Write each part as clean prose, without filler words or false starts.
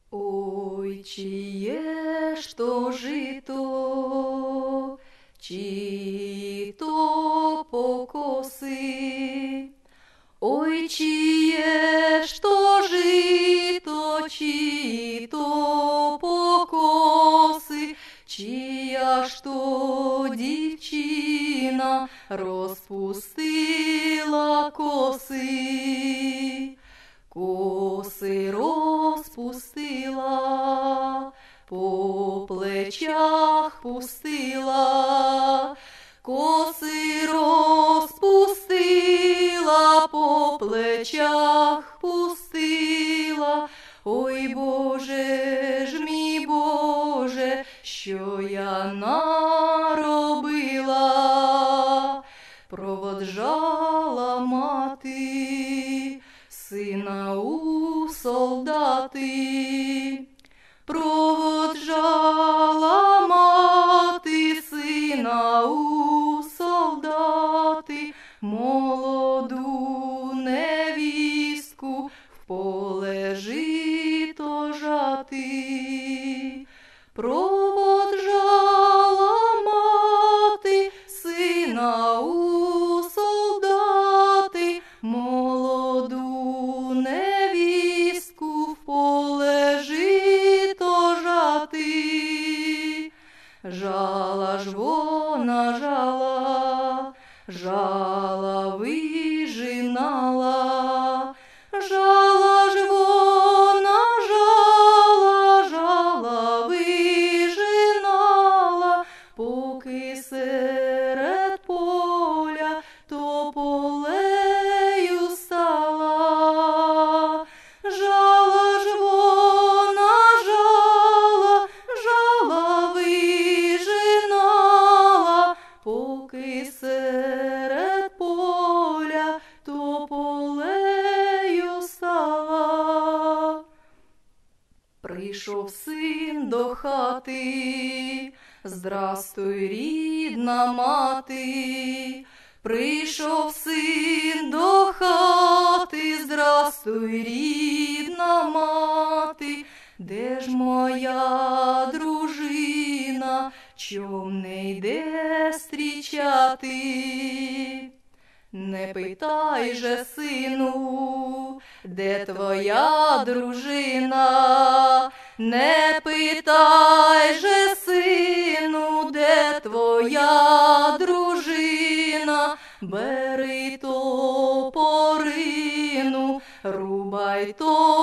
Ой, чиє ж то жито, чи то покоси, ой, чиє ж то жито, чи то покоси, чия ж то дівчина розпустила коси. Коси розпустила, по плечах пустила, коси розпустила, по плечах пустила. Ой, Боже ж мій Боже, що я наробила? Проводжала мати сина у солдати, проводжала мати сина у солдати, молоду невістку в поле жито жати. Проводжала мати сина у солдати, молоду невістку в поле жито жати. Жала ж вона жала, жала вижинала, жала ж вона жала, жала вижинала, поки серед поля тополею стала. Жала ж вона жала, жала вижинала, поки серед поля тополею стала. Прийшов син до хати, здрастуй, рідна мати. Прийшов син до хати, здрастуй, рідна мати. Де ж моя дружина, чом не йде зустрічати? Не питай же, сину, де твоя дружина? Не питай же, сину, де твоя дружина? Бери топорину, рубай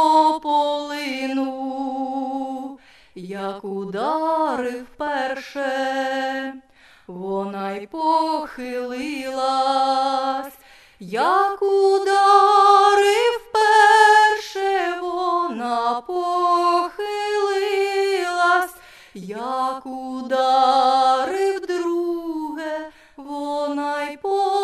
тополину. Як ударив перше, вона й похилилась. Як ударив перше, вона похилилась. Як ударив друге, вона й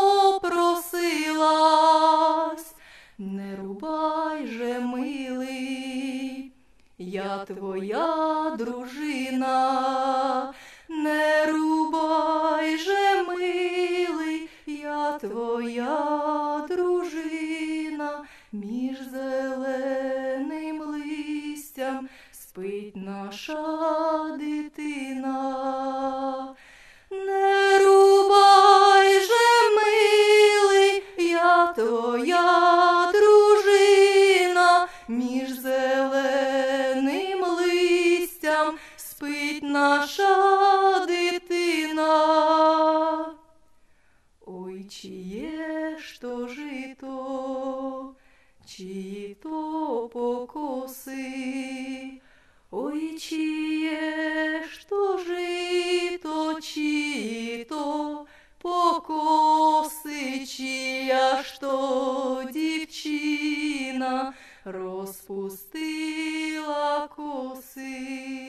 попросилась. Не рубай же, милий, я твоя дружина. Не рубай же, милий, я твоя дружина. Між зеленим листям спить наша дитина. Не рубай же, милий, я твоя дружина. Між зеленим листям спить наша дитина. Ой, чиє ж то жито, чиї то покоси, ой, чиє ж то жито, чиї то покоси, чия ж то дівчина розпустила коси.